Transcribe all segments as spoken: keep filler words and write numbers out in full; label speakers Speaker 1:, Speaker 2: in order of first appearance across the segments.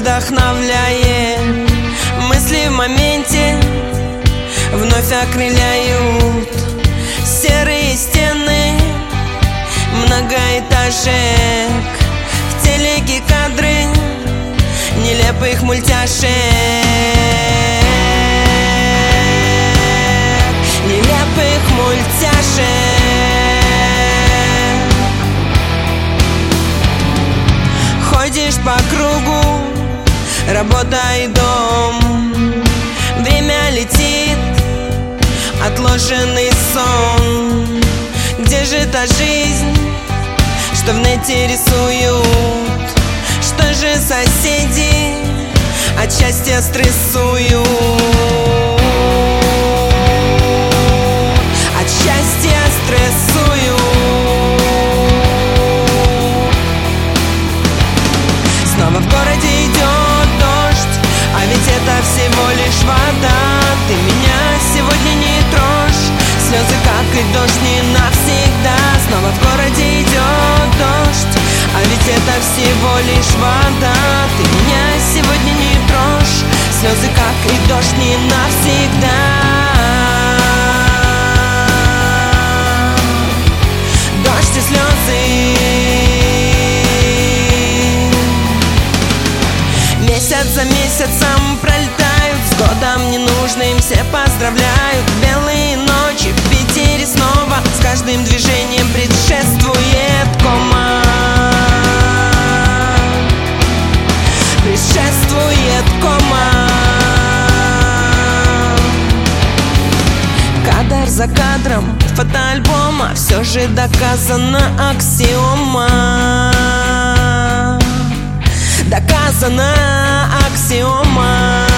Speaker 1: вдохновляет. Мысли в моменте вновь окрыляют. Серые стены многоэтажек, в телеке кадры нелепых мультяшек. Нелепых мультяшек. Ходишь по кругу, работа и дом. Время летит, отложенный сон. Где же та жизнь, что в нете рисуют? Что же соседи от счастья стрессуют? От счастья стрессуют. Снова в городе идет дождь, а ведь это всего лишь вода. Ты меня сегодня не трожь, слезы как и дождь не навсегда. Снова в городе идет дождь, а ведь это всего лишь вода. Ты меня сегодня не трожь, слезы как и дождь не навсегда. Дождь и слезы. Месяц за месяцем пролетают, с годом ненужным все поздравляют. Белые ночи в Питере снова, с каждым движением предшествует кома. Предшествует кома. Кадр за кадром фотоальбома, все же доказана аксиома. Доказана аксиома.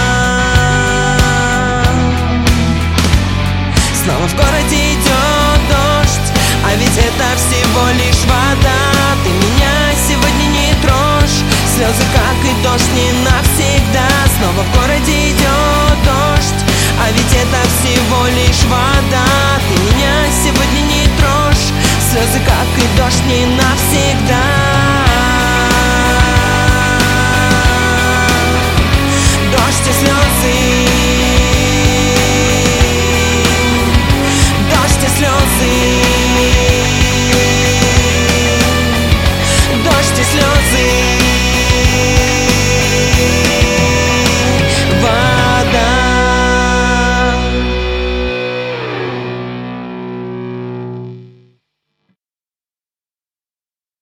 Speaker 1: Снова в городе идет дождь, а ведь это всего лишь вода. Ты меня сегодня не трожь, слезы как и дождь не навсегда. Снова в городе идет дождь, а ведь это всего лишь вода. Ты меня сегодня не трожь, слезы как и дождь не навсегда.